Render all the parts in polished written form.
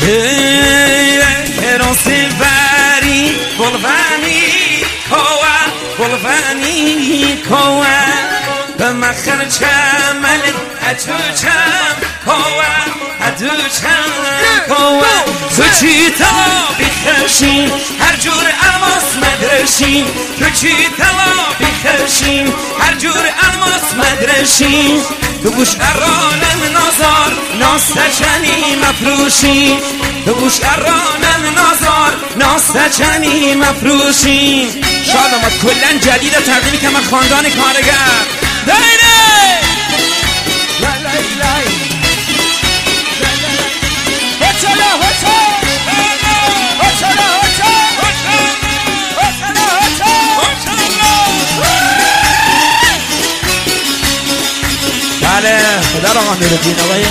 Rosi vari volvani koa volvani koa بمخر چمل اتو چم کوه اتو چم کوه تو چی طلا بیخشین هر جور الماس مدرشین تو چی طلا بیخشین هر جور الماس مدرشین تو بوش ارانم نازار ناستچنی مفروشین تو بوش ارانم نازار ناستچنی مفروشین شاد آمد کلن جدید تقدیمی که من خاندان کارگر دایره لای لای لای هچلا هچلا هچلا هچلا بله پدر آقا میردین آقای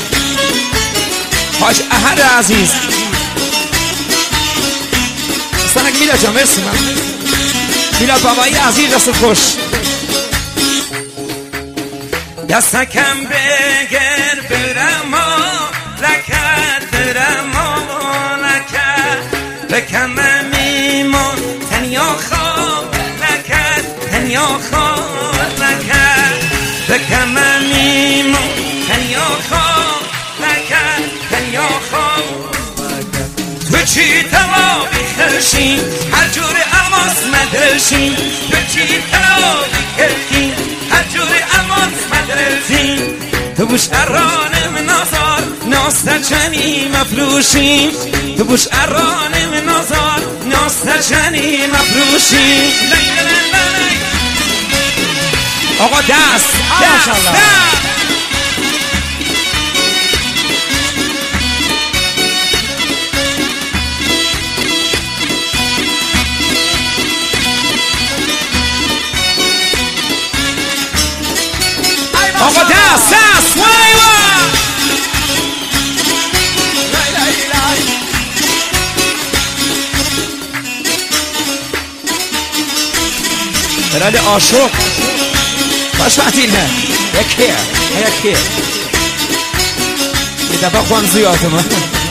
حاج احد عزیز استانک میلاد جان مرسی من میلاد بابایی عزیز دست خوش دستکم بگر برما لکت برما لکت بکم میمون تنیا خواب لکت تنیا خواب لکت بکم میمون تنیا خواب لکت تنیا خواب تو چی طلا بیخشین هر جور الماس مدرشین تو چی طلا بیخشین هر جور الماس مدرسین تو بوش ارانم نازار ناستچنی مفروشین تو بوش ارانم نازار ناستچنی مفروشین آقا دست دست آقا دست دست وای وای برای عاشق باش وقتینه یکیه یه دفعه خوان زیاده من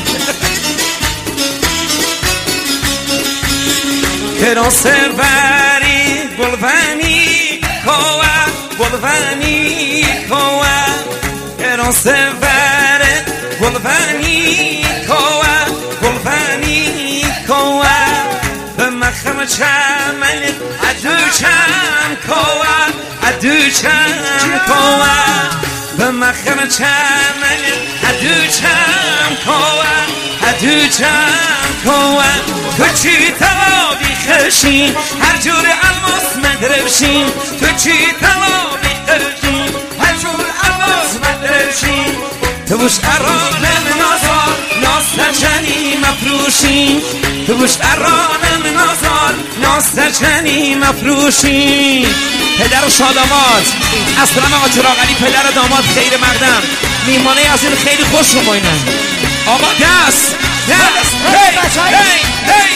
کرا سربری بلوانی کوه بلوانی کوه کرا سربری بلوانی کوه بلوانی کوه به مخم چمن ادو چم کوه ادو چم کوه به مخم چمن ادو چم کوه ادو چم کوه تو چی طلا بیخشین هر جور الماس مدرشین تو چی طلا بیخشین هر جور الماس مدرشین تو بوش ارانم نازار ناستچنی مفروشین تو بوش ارانم نازار ناستچنی مفروشین پدر و شادامات اصلا آقا چراغلی پدر داماد خیر مقدم میمانه از این خیلی خوش رو باینن آقا دست دست هی هی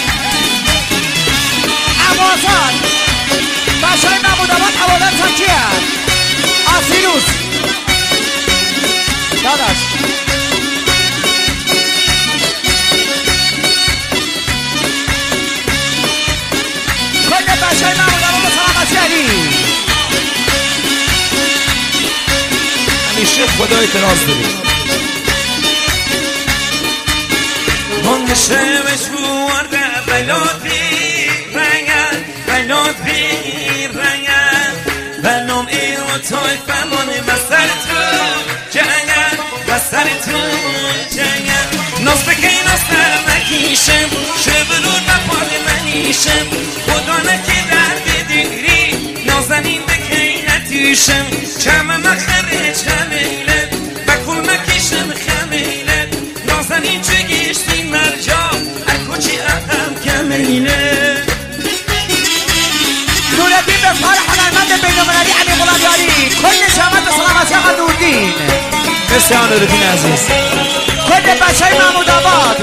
عوازان بچهای نموداباد عوادت هم کیه آسیروس داداش کل بچهای نموداباد به سلامتی علی همیشه خدا اعتراض دارید من شمش بورده بلاد بیرنگن بلاد بیرنگن بلام ایرو توی فرمان بسر تو جنگن بسر تو جنگن ناز بکی ناز نرمکیشم شبرون نپال منیشم خدا نکی درد دیگری نازنین بکی نتیشم چمه مخره چمیله بکل مکیشم خمیله نازنین چه گیشتی مرجا اکوچی اهم کمیله نوردین به فرح هنرمند بین‌المللی علی غلامیاری کل شهامت به سلامتی آقا نوردین مرسی آقا نوردین عزیز کل بچهای محمودآباد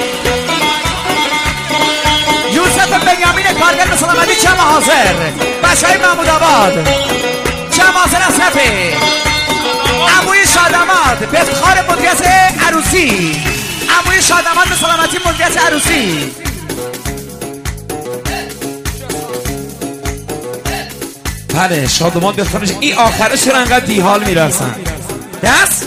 یوسف بنیامین کارگر به سلامتی چم حاضر بچهای محمودآباد چم حاضر اصرفی عموی شاداماد به افتخار مدیریت عروسی عموی شاداماد مهمان به سلامتی مدیریت عروسی. بله شادمان بیاد خانش. این آخره چرا انقدر دیحال میرسن؟ دست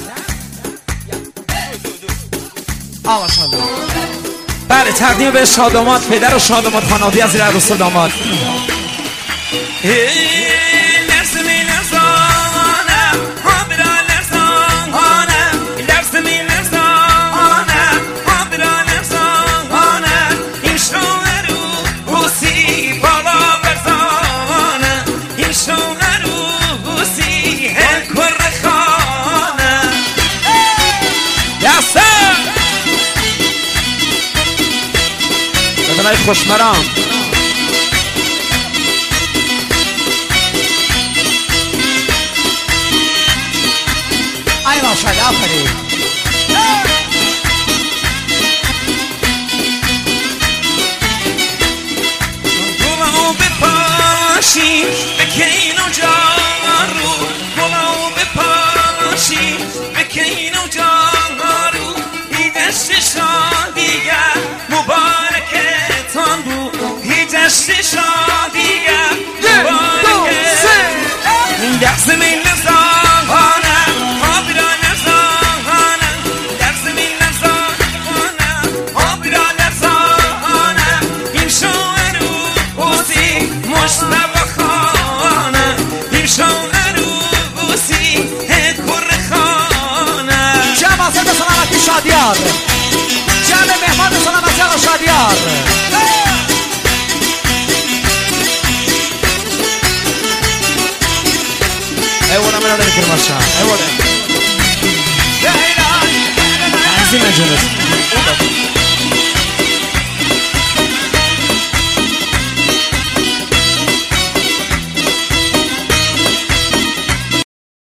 آقا شادمان. بله تقدیم به شادمان پدر و شادمان خانواده از زیر عروس و داماد. خوشمرام ای ماشاءالله آفرین. گلو بپاشی بکین و جارو گلو بپاشی بکین و جارو این دست شادیگر مبارکتان بو این دست شادیگر مبارکتان این دست من نزانم آبی را نزانم دست من نزانم آبی را نزانم این شوهر اوزی مشتبه خانم این شوهر اوزی کر خانم جمع سر به سلامتی شادیار. جمع مهمان به سلامتی آقا شادیار. ایوانا من آدم کرماشا ایوانا عزیزی مجلس